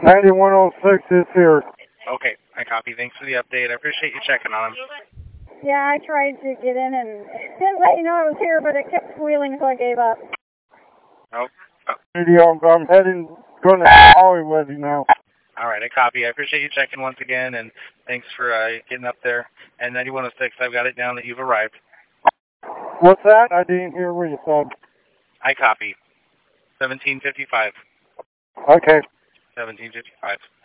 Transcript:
9106 is here. Okay, I copy. Thanks for the update. I appreciate you checking on him. Yeah, I tried to get in and didn't let you know I was here, but it kept squealing, so I gave up. Oh. I'm heading, going to Hollywood now. All right, I copy. I appreciate you checking once again, and thanks for getting up there. And 9106, I've got it down that you've arrived. What's that? I didn't hear what you said. I copy. 1755. Okay. 1755.